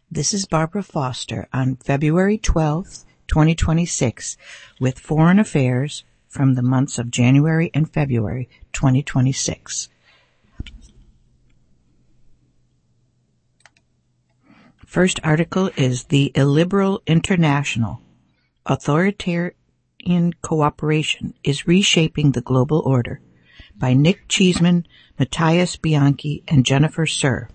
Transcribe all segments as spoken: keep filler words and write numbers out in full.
This is Barbara Foster on February twelfth, twenty twenty-six, with Foreign Affairs from the months of January and February twenty twenty-six. First article is The Illiberal International. Authoritarian Cooperation is Reshaping the Global Order by Nick Cheesman, Matthias Bianchi, and Jennifer Suhr.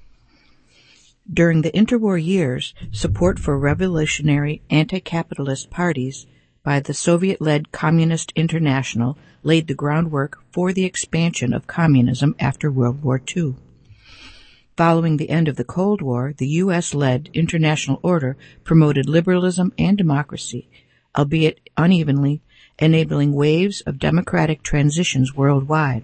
During the interwar years, support for revolutionary anti-capitalist parties by the Soviet-led Communist International laid the groundwork for the expansion of communism after World War Two. Following the end of the Cold War, the U S-led international order promoted liberalism and democracy, albeit unevenly, enabling waves of democratic transitions worldwide.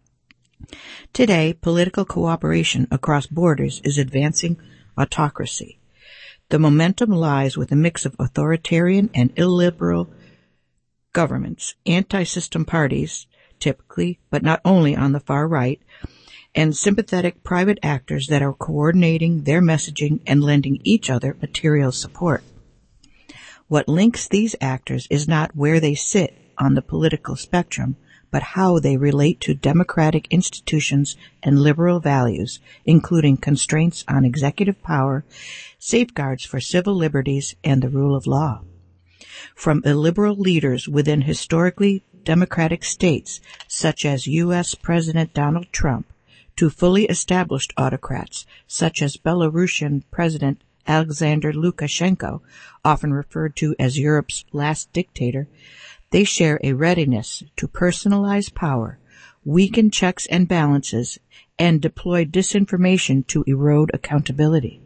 Today, political cooperation across borders is advancing autocracy. The momentum lies with a mix of authoritarian and illiberal governments, anti-system parties, typically, but not only on the far right, and sympathetic private actors that are coordinating their messaging and lending each other material support. What links these actors is not where they sit on the political spectrum, but how they relate to democratic institutions and liberal values, including constraints on executive power, safeguards for civil liberties, and the rule of law. From illiberal leaders within historically democratic states, such as U S President Donald Trump, to fully established autocrats, such as Belarusian President Alexander Lukashenko, often referred to as Europe's last dictator, they share a readiness to personalize power, weaken checks and balances, and deploy disinformation to erode accountability.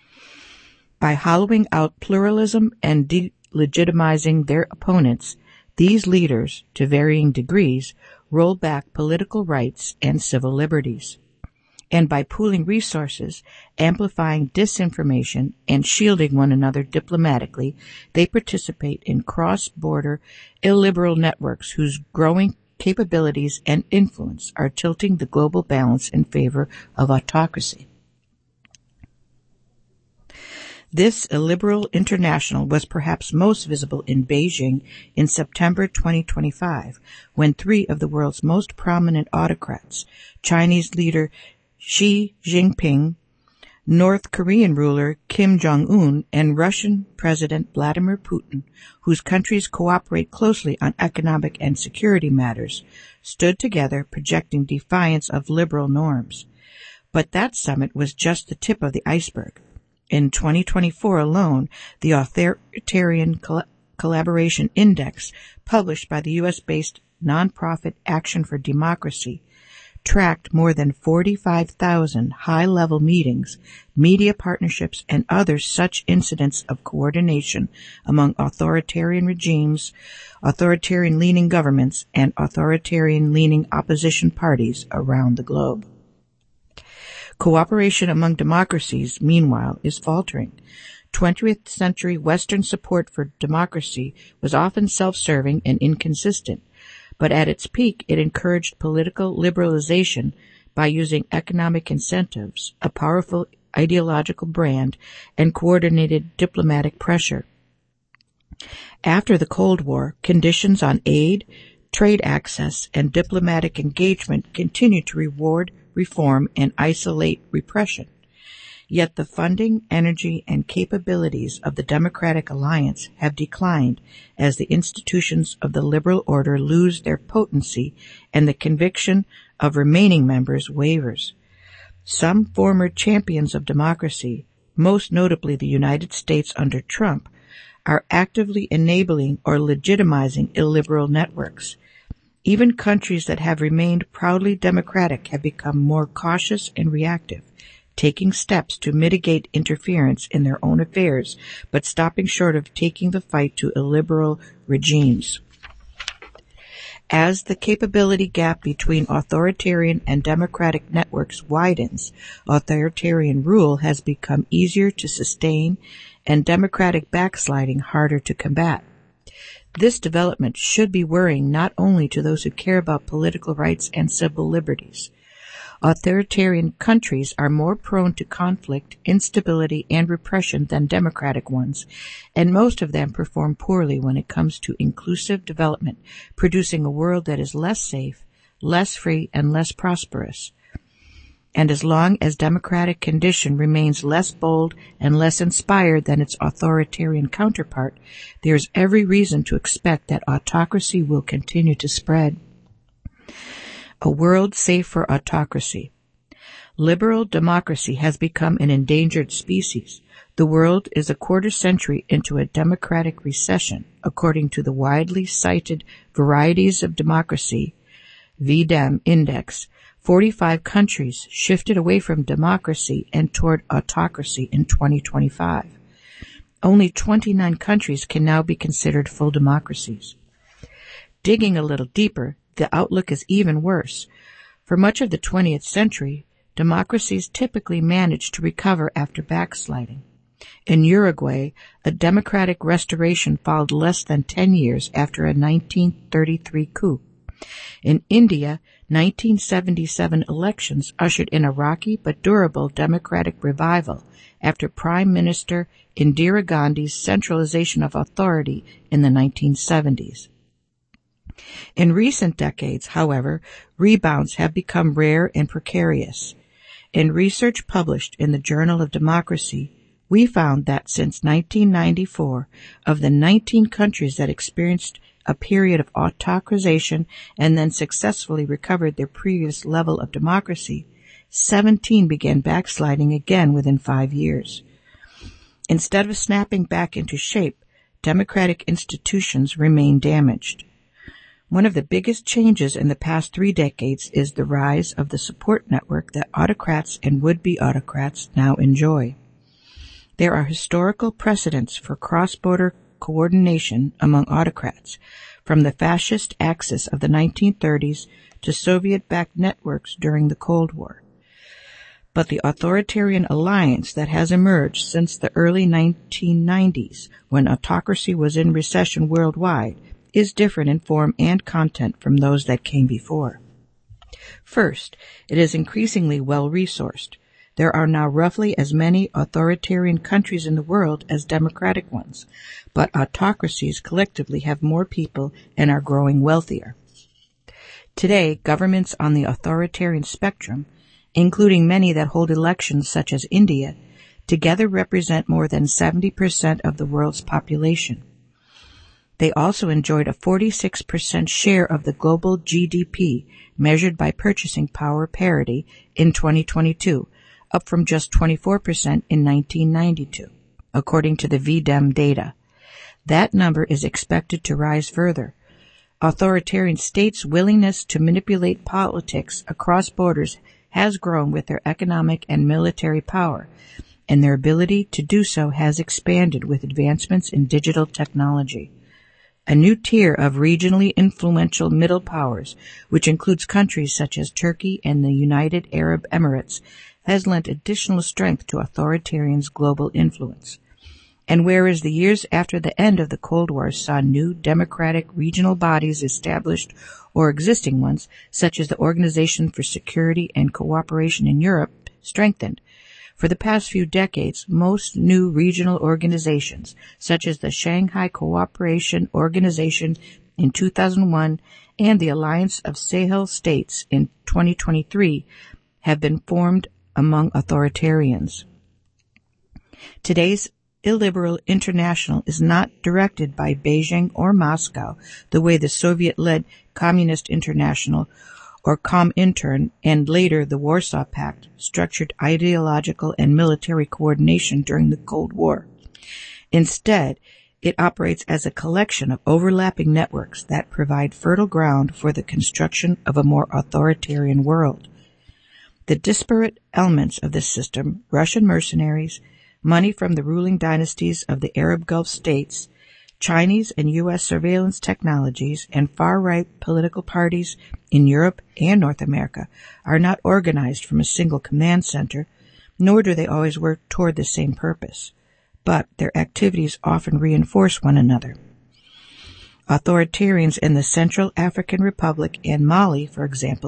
By hollowing out pluralism and delegitimizing their opponents, these leaders, to varying degrees, roll back political rights and civil liberties. And by pooling resources, amplifying disinformation, and shielding one another diplomatically, they participate in cross-border illiberal networks whose growing capabilities and influence are tilting the global balance in favor of autocracy. This illiberal international was perhaps most visible in Beijing in September twenty twenty-five, when three of the world's most prominent autocrats, Chinese leader Xi Jinping, North Korean ruler Kim Jong-un, and Russian President Vladimir Putin, whose countries cooperate closely on economic and security matters, stood together projecting defiance of liberal norms. But that summit was just the tip of the iceberg. In twenty twenty-four alone, the Authoritarian Col- Collaboration Index, published by the U S-based nonprofit Action for Democracy, tracked more than forty-five thousand high-level meetings, media partnerships, and other such incidents of coordination among authoritarian regimes, authoritarian-leaning governments, and authoritarian-leaning opposition parties around the globe. Cooperation among democracies, meanwhile, is faltering. twentieth century Western support for democracy was often self-serving and inconsistent, but at its peak it encouraged political liberalization by using economic incentives, a powerful ideological brand, and coordinated diplomatic pressure. After the Cold War, conditions on aid, trade access, and diplomatic engagement continued to reward reform and isolate repression. Yet the funding, energy, and capabilities of the Democratic Alliance have declined as the institutions of the liberal order lose their potency and the conviction of remaining members wavers. Some former champions of democracy, most notably the United States under Trump, are actively enabling or legitimizing illiberal networks. Even countries that have remained proudly democratic have become more cautious and reactive, taking steps to mitigate interference in their own affairs, but stopping short of taking the fight to illiberal regimes. As the capability gap between authoritarian and democratic networks widens, authoritarian rule has become easier to sustain and democratic backsliding harder to combat. This development should be worrying not only to those who care about political rights and civil liberties. Authoritarian countries are more prone to conflict, instability, and repression than democratic ones, and most of them perform poorly when it comes to inclusive development, producing a world that is less safe, less free, and less prosperous. And as long as democratic condition remains less bold and less inspired than its authoritarian counterpart, there is every reason to expect that autocracy will continue to spread. A world safe for autocracy. Liberal democracy has become an endangered species. The world is a quarter century into a democratic recession, according to the widely cited Varieties of Democracy V D E M Index. forty-five countries shifted away from democracy and toward autocracy in twenty twenty-five. Only twenty-nine countries can now be considered full democracies. Digging a little deeper, the outlook is even worse. For much of the twentieth century, democracies typically managed to recover after backsliding. In Uruguay, a democratic restoration followed less than ten years after a nineteen thirty-three coup. In India, nineteen seventy-seven elections ushered in a rocky but durable democratic revival after Prime Minister Indira Gandhi's centralization of authority in the nineteen seventies. In recent decades, however, rebounds have become rare and precarious. In research published in the Journal of Democracy, we found that since nineteen ninety-four, of the nineteen countries that experienced a period of autocratization and then successfully recovered their previous level of democracy, seventeen began backsliding again within five years. Instead of snapping back into shape, democratic institutions remain damaged. One of the biggest changes in the past three decades is the rise of the support network that autocrats and would-be autocrats now enjoy. There are historical precedents for cross-border coordination among autocrats, from the fascist Axis of the nineteen thirties to Soviet-backed networks during the Cold War. But the authoritarian alliance that has emerged since the early nineteen nineties, when autocracy was in recession worldwide, is different in form and content from those that came before. First, it is increasingly well-resourced. There are now roughly as many authoritarian countries in the world as democratic ones, but autocracies collectively have more people and are growing wealthier. Today, governments on the authoritarian spectrum, including many that hold elections such as India, together represent more than seventy percent of the world's population. They also enjoyed a forty-six percent share of the global G D P, measured by purchasing power parity, in twenty twenty-two, up from just twenty-four percent in nineteen ninety-two, according to the V D E M data. That number is expected to rise further. Authoritarian states' willingness to manipulate politics across borders has grown with their economic and military power, and their ability to do so has expanded with advancements in digital technology. A new tier of regionally influential middle powers, which includes countries such as Turkey and the United Arab Emirates, has lent additional strength to authoritarians' global influence. And whereas the years after the end of the Cold War saw new democratic regional bodies established or existing ones, such as the Organization for Security and Cooperation in Europe, strengthened, for the past few decades, most new regional organizations, such as the Shanghai Cooperation Organization in two thousand one and the Alliance of Sahel States in twenty twenty-three, have been formed among authoritarians. Today's illiberal international is not directed by Beijing or Moscow the way the Soviet-led Communist International or Comintern and later the Warsaw Pact structured ideological and military coordination during the Cold War. Instead, it operates as a collection of overlapping networks that provide fertile ground for the construction of a more authoritarian world. The disparate elements of this system, Russian mercenaries, money from the ruling dynasties of the Arab Gulf states, Chinese and U S surveillance technologies, and far-right political parties in Europe and North America are not organized from a single command center, nor do they always work toward the same purpose, but their activities often reinforce one another. Authoritarians in the Central African Republic and Mali, for example,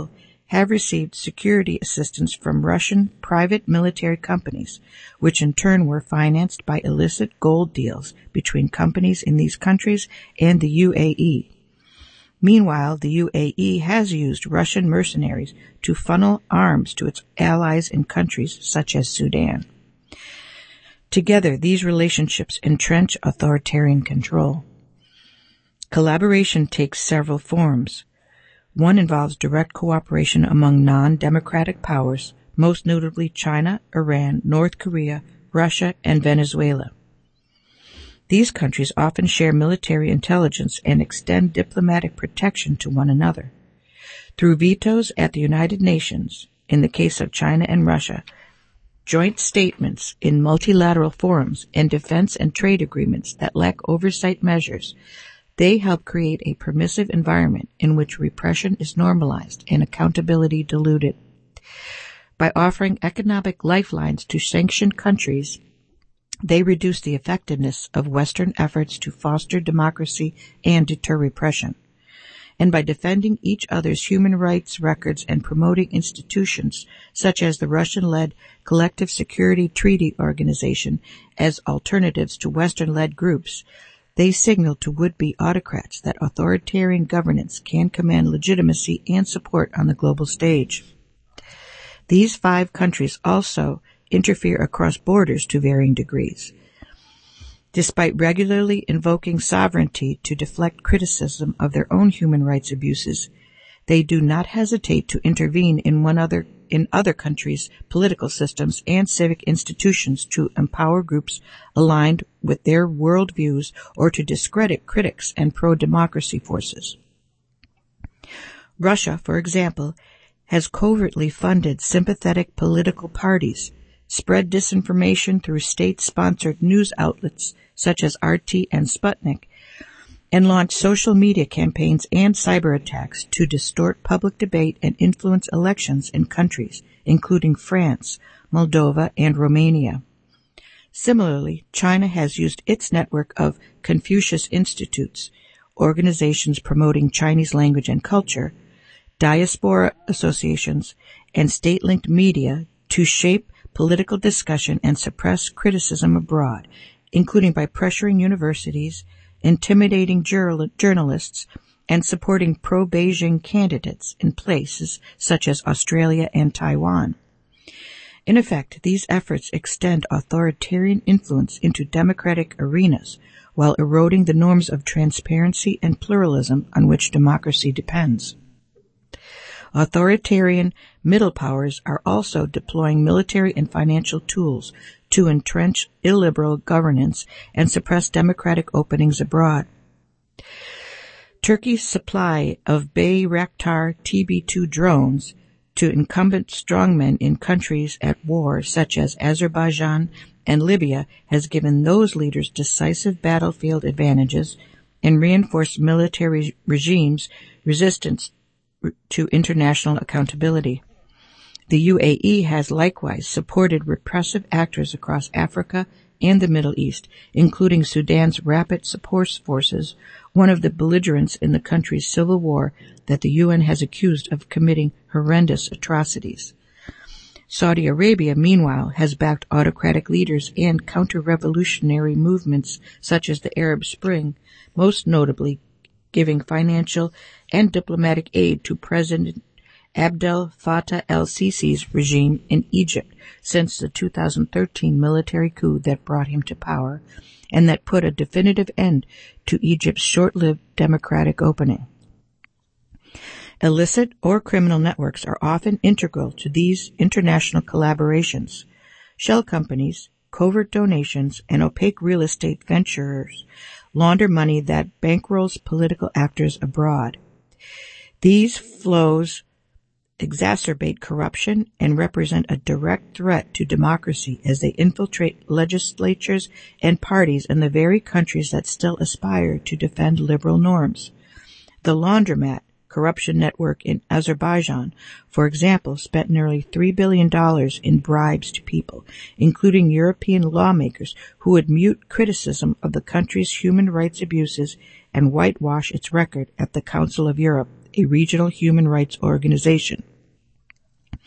have received security assistance from Russian private military companies, which in turn were financed by illicit gold deals between companies in these countries and the U A E. Meanwhile, the U A E has used Russian mercenaries to funnel arms to its allies in countries such as Sudan. Together, these relationships entrench authoritarian control. Collaboration takes several forms. One involves direct cooperation among non-democratic powers, most notably China, Iran, North Korea, Russia, and Venezuela. These countries often share military intelligence and extend diplomatic protection to one another. Through vetoes at the United Nations, in the case of China and Russia, joint statements in multilateral forums, and defense and trade agreements that lack oversight measures, they help create a permissive environment in which repression is normalized and accountability diluted. By offering economic lifelines to sanctioned countries, they reduce the effectiveness of Western efforts to foster democracy and deter repression. And by defending each other's human rights records and promoting institutions such as the Russian-led Collective Security Treaty Organization as alternatives to Western-led groups, they signal to would-be autocrats that authoritarian governance can command legitimacy and support on the global stage. These five countries also interfere across borders to varying degrees. Despite regularly invoking sovereignty to deflect criticism of their own human rights abuses, they do not hesitate to intervene in one other in other countries' political systems and civic institutions to empower groups aligned with their worldviews or to discredit critics and pro-democracy forces. Russia, for example, has covertly funded sympathetic political parties, spread disinformation through state-sponsored news outlets such as R T and Sputnik, and launched social media campaigns and cyber attacks to distort public debate and influence elections in countries, including France, Moldova, and Romania. Similarly, China has used its network of Confucius Institutes, organizations promoting Chinese language and culture, diaspora associations, and state-linked media to shape political discussion and suppress criticism abroad, including by pressuring universities, intimidating jur- journalists, and supporting pro-Beijing candidates in places such as Australia and Taiwan. In effect, these efforts extend authoritarian influence into democratic arenas while eroding the norms of transparency and pluralism on which democracy depends. Authoritarian middle powers are also deploying military and financial tools to entrench illiberal governance and suppress democratic openings abroad. Turkey's supply of Bayraktar T B two drones to incumbent strongmen in countries at war such as Azerbaijan and Libya has given those leaders decisive battlefield advantages and reinforced military regimes' resistance to international accountability. The U A E has likewise supported repressive actors across Africa and the Middle East, including Sudan's Rapid Support Forces, one of the belligerents in the country's civil war that the U N has accused of committing horrendous atrocities. Saudi Arabia, meanwhile, has backed autocratic leaders and counter-revolutionary movements such as the Arab Spring, most notably giving financial and diplomatic aid to President Abdel Fattah el-Sisi's regime in Egypt since the two thousand thirteen military coup that brought him to power and that put a definitive end to Egypt's short-lived democratic opening. Illicit or criminal networks are often integral to these international collaborations. Shell companies, covert donations, and opaque real estate ventures launder money that bankrolls political actors abroad. These flows exacerbate corruption and represent a direct threat to democracy as they infiltrate legislatures and parties in the very countries that still aspire to defend liberal norms. The Laundromat corruption network in Azerbaijan, for example, spent nearly three billion dollars in bribes to people, including European lawmakers who would mute criticism of the country's human rights abuses and whitewash its record at the Council of Europe, a regional human rights organization.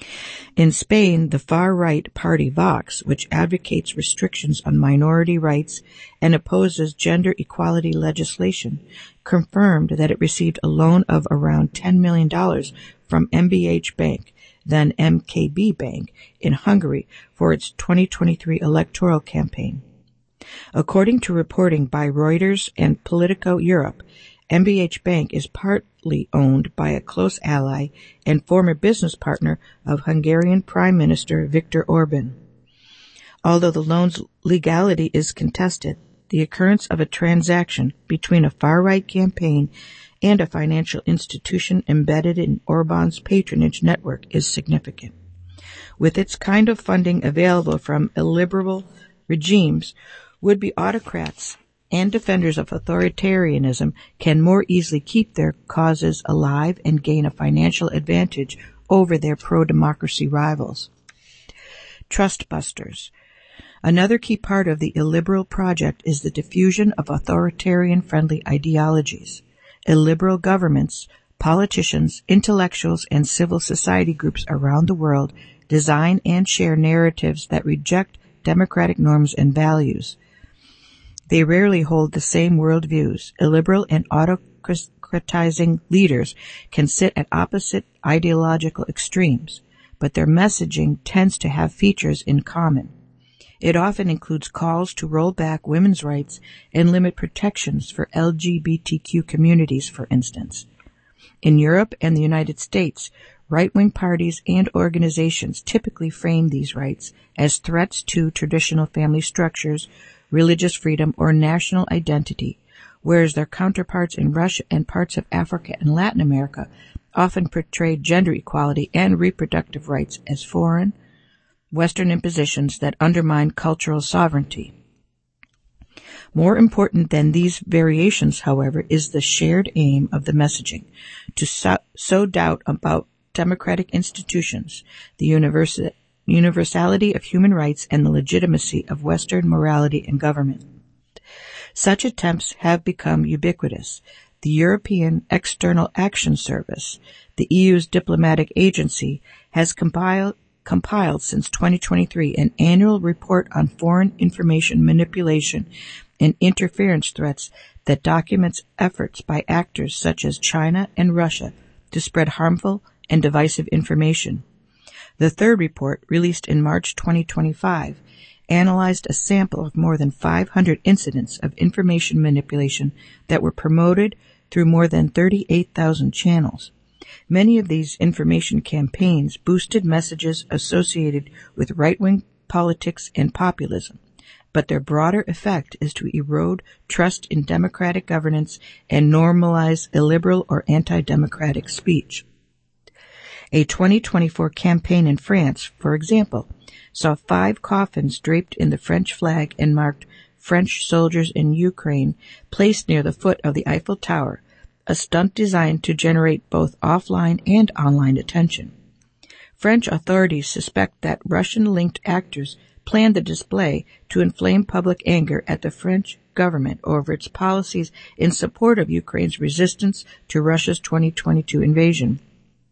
In Spain, the far-right party Vox, which advocates restrictions on minority rights and opposes gender equality legislation, confirmed that it received a loan of around ten million dollars from M B H Bank, then M K B Bank, in Hungary for its twenty twenty-three electoral campaign. According to reporting by Reuters and Politico Europe, M B H Bank is partly owned by a close ally and former business partner of Hungarian Prime Minister Viktor Orban. Although the loan's legality is contested, the occurrence of a transaction between a far-right campaign and a financial institution embedded in Orban's patronage network is significant. With its kind of funding available from illiberal regimes, would-be autocrats and defenders of authoritarianism can more easily keep their causes alive and gain a financial advantage over their pro-democracy rivals. Trustbusters. Another key part of the illiberal project is the diffusion of authoritarian-friendly ideologies. Illiberal governments, politicians, intellectuals, and civil society groups around the world design and share narratives that reject democratic norms and values. They rarely hold the same worldviews. Illiberal and autocratizing leaders can sit at opposite ideological extremes, but their messaging tends to have features in common. It often includes calls to roll back women's rights and limit protections for L G B T Q communities, for instance. In Europe and the United States, right-wing parties and organizations typically frame these rights as threats to traditional family structures, religious freedom, or national identity, whereas their counterparts in Russia and parts of Africa and Latin America often portray gender equality and reproductive rights as foreign, Western impositions that undermine cultural sovereignty. More important than these variations, however, is the shared aim of the messaging, to sow, sow doubt about democratic institutions, the universal universality of human rights, and the legitimacy of Western morality and government. Such attempts have become ubiquitous. The European External Action Service, the E U's diplomatic agency, has compiled, compiled since twenty twenty-three an annual report on foreign information manipulation and interference threats that documents efforts by actors such as China and Russia to spread harmful and divisive information. The third report, released in March twenty twenty-five, analyzed a sample of more than five hundred incidents of information manipulation that were promoted through more than thirty-eight thousand channels. Many of these information campaigns boosted messages associated with right-wing politics and populism, but their broader effect is to erode trust in democratic governance and normalize illiberal or anti-democratic speech. A twenty twenty-four campaign in France, for example, saw five coffins draped in the French flag and marked French soldiers in Ukraine placed near the foot of the Eiffel Tower, a stunt designed to generate both offline and online attention. French authorities suspect that Russian-linked actors planned the display to inflame public anger at the French government over its policies in support of Ukraine's resistance to Russia's twenty twenty-two invasion.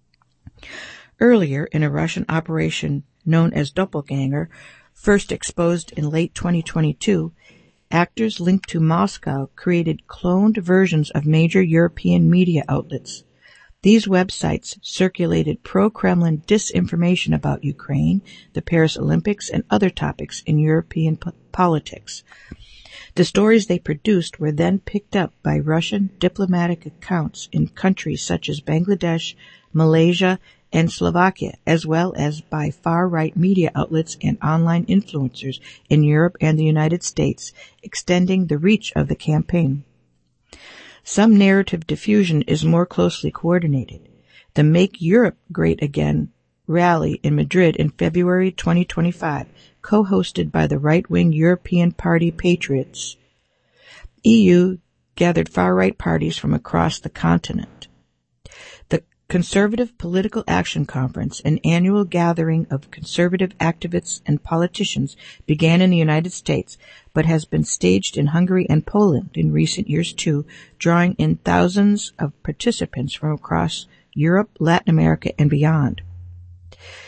Earlier, in a Russian operation known as Doppelganger, first exposed in late twenty twenty-two, actors linked to Moscow created cloned versions of major European media outlets. These websites circulated pro-Kremlin disinformation about Ukraine, the Paris Olympics, and other topics in European po- politics. The stories they produced were then picked up by Russian diplomatic accounts in countries such as Bangladesh, Malaysia, and Slovakia, as well as by far-right media outlets and online influencers in Europe and the United States, extending the reach of the campaign. Some narrative diffusion is more closely coordinated. The Make Europe Great Again rally in Madrid in February twenty twenty-five, co-hosted by the right-wing European Party Patriots. E U gathered far-right parties from across the continent. The Conservative Political Action Conference, an annual gathering of conservative activists and politicians, began in the United States, but has been staged in Hungary and Poland in recent years too, drawing in thousands of participants from across Europe, Latin America, and beyond.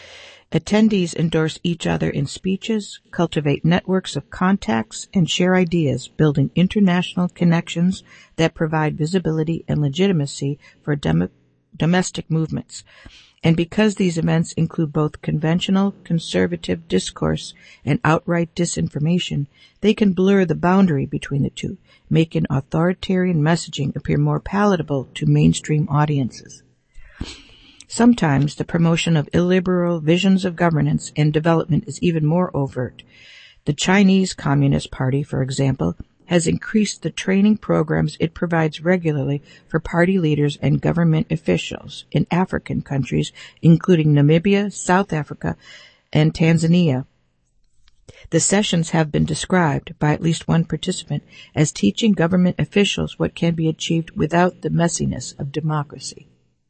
Attendees endorse each other in speeches, cultivate networks of contacts, and share ideas, building international connections that provide visibility and legitimacy for dem- domestic movements. And because these events include both conventional conservative discourse and outright disinformation, they can blur the boundary between the two, making authoritarian messaging appear more palatable to mainstream audiences. Sometimes the promotion of illiberal visions of governance and development is even more overt. The Chinese Communist Party, for example, has increased the training programs it provides regularly for party leaders and government officials in African countries, including Namibia, South Africa, and Tanzania. The sessions have been described by at least one participant as teaching government officials what can be achieved without the messiness of democracy.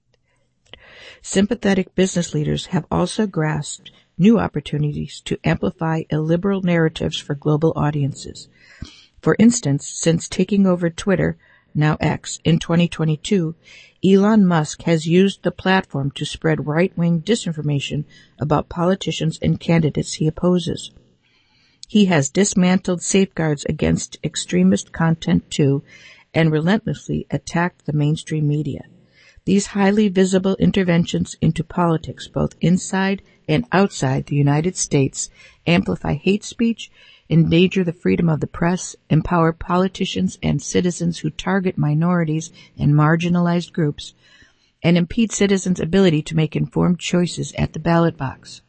Sympathetic business leaders have also grasped new opportunities to amplify illiberal narratives for global audiences. For instance, since taking over Twitter, now X, in twenty twenty-two, Elon Musk has used the platform to spread right-wing disinformation about politicians and candidates he opposes. He has dismantled safeguards against extremist content too, and relentlessly attacked the mainstream media. These highly visible interventions into politics, both inside and outside the United States, amplify hate speech, endanger the freedom of the press, empower politicians and citizens who target minorities and marginalized groups, and impede citizens' ability to make informed choices at the ballot box.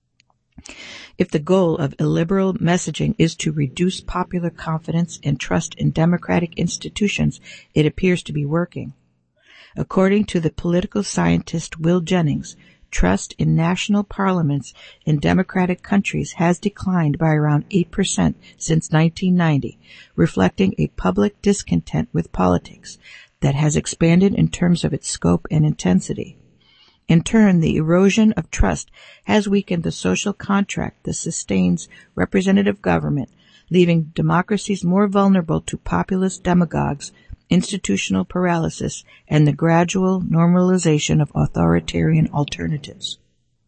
If the goal of illiberal messaging is to reduce popular confidence and trust in democratic institutions, it appears to be working. According to the political scientist Will Jennings, trust in national parliaments in democratic countries has declined by around eight percent since nineteen ninety, reflecting a public discontent with politics that has expanded in terms of its scope and intensity. In turn, the erosion of trust has weakened the social contract that sustains representative government, leaving democracies more vulnerable to populist demagogues, institutional paralysis, and the gradual normalization of authoritarian alternatives.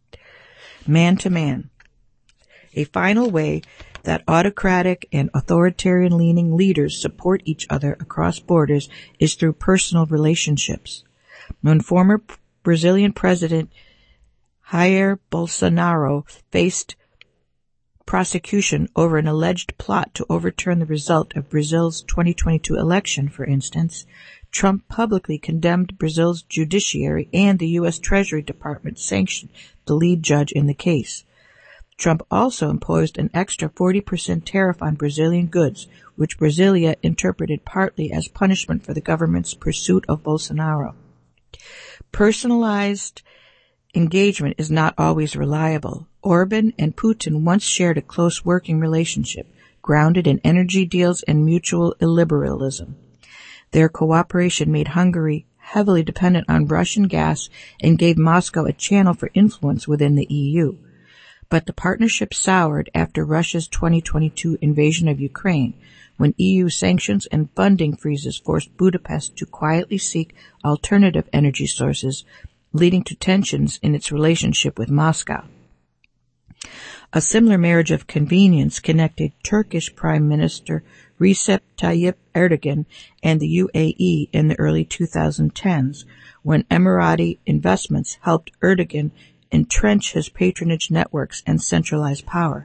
Man to man. A final way that autocratic and authoritarian-leaning leaders support each other across borders is through personal relationships. When former Brazilian President Jair Bolsonaro faced prosecution over an alleged plot to overturn the result of Brazil's twenty twenty-two election, for instance, Trump publicly condemned Brazil's judiciary, and the U S Treasury Department sanctioned the lead judge in the case. Trump also imposed an extra forty percent tariff on Brazilian goods, which Brasilia interpreted partly as punishment for the government's pursuit of Bolsonaro. Personalized engagement is not always reliable. Orban and Putin once shared a close working relationship, grounded in energy deals and mutual illiberalism. Their cooperation made Hungary heavily dependent on Russian gas and gave Moscow a channel for influence within the E U. But the partnership soured after Russia's twenty twenty-two invasion of Ukraine, when E U sanctions and funding freezes forced Budapest to quietly seek alternative energy sources, leading to tensions in its relationship with Moscow. A similar marriage of convenience connected Turkish Prime Minister Recep Tayyip Erdogan and the U A E in the early twenty tens, when Emirati investments helped Erdogan entrench his patronage networks and centralize power.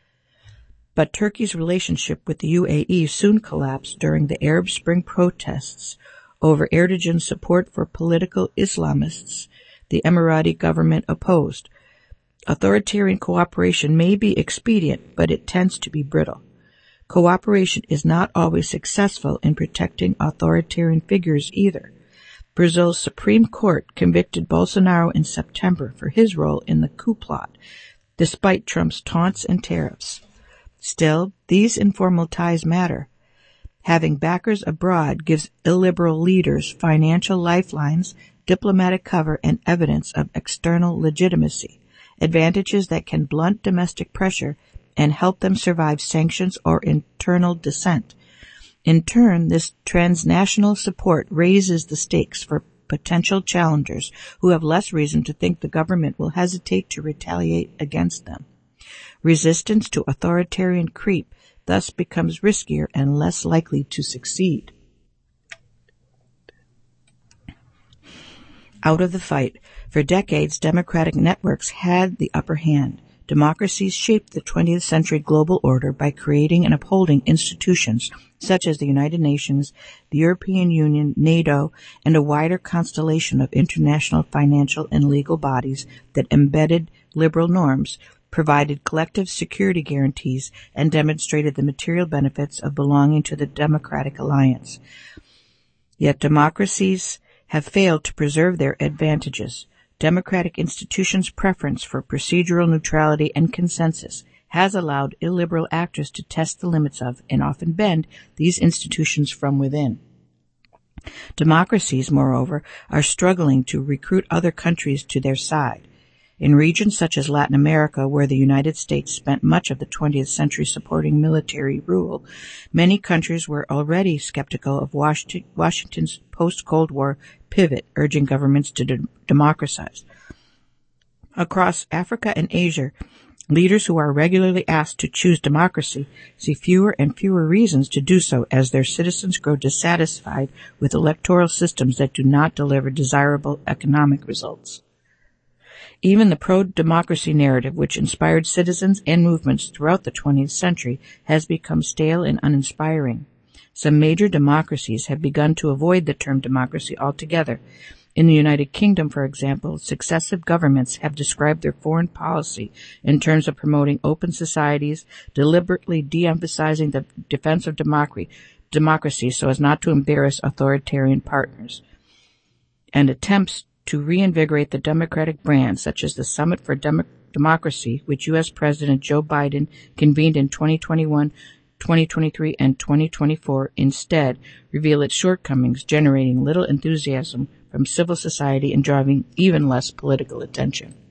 But Turkey's relationship with the U A E soon collapsed during the Arab Spring protests over Erdogan's support for political Islamists the Emirati government opposed. Authoritarian cooperation may be expedient, but it tends to be brittle. Cooperation is not always successful in protecting authoritarian figures either. Brazil's Supreme Court convicted Bolsonaro in September for his role in the coup plot, despite Trump's taunts and tariffs. Still, these informal ties matter. Having backers abroad gives illiberal leaders financial lifelines, diplomatic cover, and evidence of external legitimacy, advantages that can blunt domestic pressure and help them survive sanctions or internal dissent. In turn, this transnational support raises the stakes for potential challengers who have less reason to think the government will hesitate to retaliate against them. Resistance to authoritarian creep thus becomes riskier and less likely to succeed. Out of the fight, for decades, democratic networks had the upper hand. Democracies shaped the twentieth century global order by creating and upholding institutions such as the United Nations, the European Union, NATO, and a wider constellation of international financial and legal bodies that embedded liberal norms, provided collective security guarantees, and demonstrated the material benefits of belonging to the democratic alliance. Yet democracies have failed to preserve their advantages. Democratic institutions' preference for procedural neutrality and consensus has allowed illiberal actors to test the limits of, and often bend, these institutions from within. Democracies, moreover, are struggling to recruit other countries to their side. In regions such as Latin America, where the United States spent much of the twentieth century supporting military rule, many countries were already skeptical of Washington's post-Cold War pivot, urging governments to de- democratize. Across Africa and Asia, leaders who are regularly asked to choose democracy see fewer and fewer reasons to do so as their citizens grow dissatisfied with electoral systems that do not deliver desirable economic results. Even the pro-democracy narrative, which inspired citizens and movements throughout the twentieth century, has become stale and uninspiring. Some major democracies have begun to avoid the term democracy altogether. In the United Kingdom, for example, successive governments have described their foreign policy in terms of promoting open societies, deliberately de-emphasizing the defense of democracy, democracy so as not to embarrass authoritarian partners, and attempts to reinvigorate the democratic brand, such as the Summit for Demo- Democracy, which U S President Joe Biden convened in twenty twenty-one, twenty twenty-three, and twenty twenty-four, instead reveal its shortcomings, generating little enthusiasm from civil society and drawing even less political attention.